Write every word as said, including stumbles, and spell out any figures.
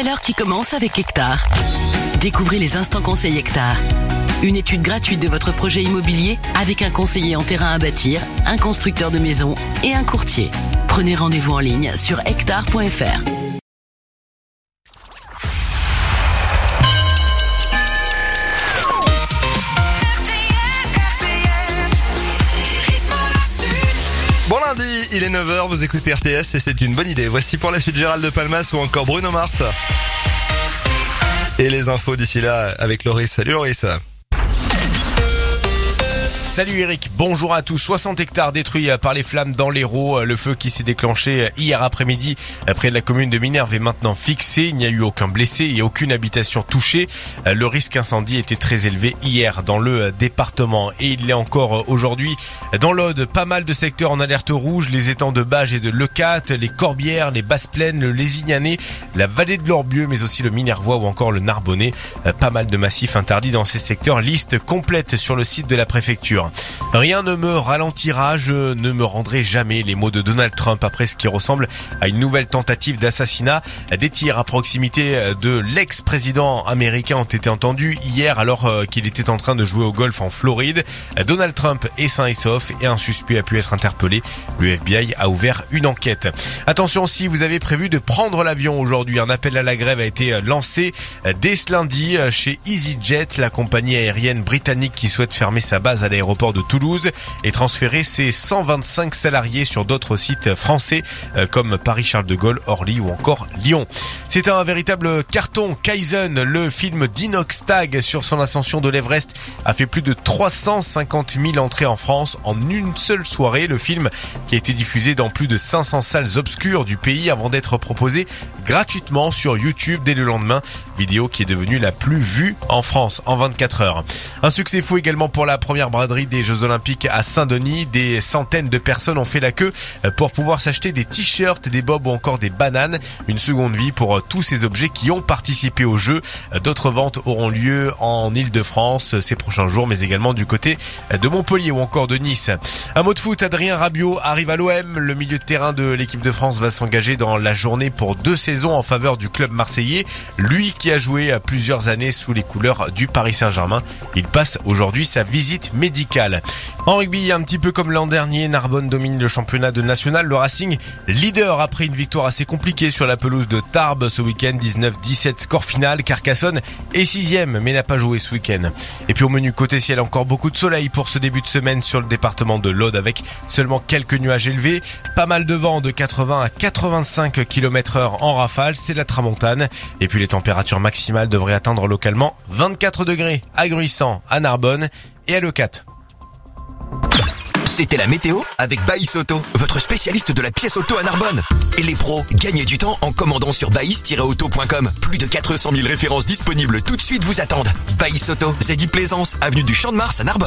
valeur qui commence avec Hectare. Découvrez les instants conseils Hectare. Une étude gratuite de votre projet immobilier avec un conseiller en terrain à bâtir, un constructeur de maisons et un courtier. Prenez rendez-vous en ligne sur hectare point f r. Bon lundi, il est neuf heures, vous écoutez R T S et c'est une bonne idée. Voici pour la suite Gérald de Palmas ou encore Bruno Mars. Et les infos d'ici là avec Loris. Salut Loris. Salut Eric, bonjour à tous. soixante hectares détruits par les flammes dans l'Hérault. Le feu qui s'est déclenché hier après-midi près de la commune de Minerve est maintenant fixé. Il n'y a eu aucun blessé et aucune habitation touchée. Le risque incendie était très élevé hier dans le département et il l'est encore aujourd'hui. Dans l'Aude, pas mal de secteurs en alerte rouge. Les étangs de Bages et de Leucate, les Corbières, les Basses-Plaines, le Lézignanais, la vallée de l'Orbieu, mais aussi le Minervois ou encore le Narbonnais. Pas mal de massifs interdits dans ces secteurs. Liste complète sur le site de la préfecture. Rien ne me ralentira, je ne me rendrai jamais, les mots de Donald Trump après ce qui ressemble à une nouvelle tentative d'assassinat. Des tirs à proximité de l'ex-président américain ont été entendus hier alors qu'il était en train de jouer au golf en Floride. Donald Trump est sain et sauf et un suspect a pu être interpellé. Le F B I a ouvert une enquête. Attention, si vous avez prévu de prendre l'avion aujourd'hui, un appel à la grève a été lancé dès ce lundi chez EasyJet, la compagnie aérienne britannique qui souhaite fermer sa base à l'aéroport de Toulouse et transférer ses cent vingt-cinq salariés sur d'autres sites français comme Paris-Charles de Gaulle, Orly ou encore Lyon. C'est un véritable carton. Kaizen, le film d'Inox Tag sur son ascension de l'Everest, a fait plus de trois cent cinquante mille entrées en France en une seule soirée. Le film qui a été diffusé dans plus de cinq cents salles obscures du pays avant d'être proposé gratuitement sur YouTube dès le lendemain. Vidéo qui est devenue la plus vue en France en vingt-quatre heures. Un succès fou également pour la première braderie des Jeux Olympiques à Saint-Denis. Des centaines de personnes ont fait la queue pour pouvoir s'acheter des t-shirts, des bobs ou encore des bananes. Une seconde vie pour tous ces objets qui ont participé aux Jeux. D'autres ventes auront lieu en Île-de-France ces prochains jours, mais également du côté de Montpellier ou encore de Nice. Un mot de foot, Adrien Rabiot arrive à l'O M. Le milieu de terrain de l'équipe de France va s'engager dans la journée pour deux saisons en faveur du club marseillais. Lui qui a joué plusieurs années sous les couleurs du Paris Saint-Germain. Il passe aujourd'hui sa visite médicale. En rugby, un petit peu comme l'an dernier, Narbonne domine le championnat de national. Le Racing, leader après une victoire assez compliquée sur la pelouse de Tarbes ce week-end, dix-neuf dix-sept score final. Carcassonne est sixième mais n'a pas joué ce week-end. Et puis au menu côté ciel, encore beaucoup de soleil pour ce début de semaine sur le département de l'Aude avec seulement quelques nuages élevés. Pas mal de vent de quatre-vingts à quatre-vingt-cinq kilomètres heure en rafale, c'est la tramontane. Et puis les températures maximales devraient atteindre localement vingt-quatre degrés à Gruissant, à Narbonne et à Leucate. C'était la météo avec Baïs Auto, votre spécialiste de la pièce auto à Narbonne. Et les pros, gagnez du temps en commandant sur baïs tiret auto point com. Plus de quatre cent mille références disponibles tout de suite vous attendent. Baïs Auto, Zeddy Plaisance, avenue du Champ de Mars à Narbonne.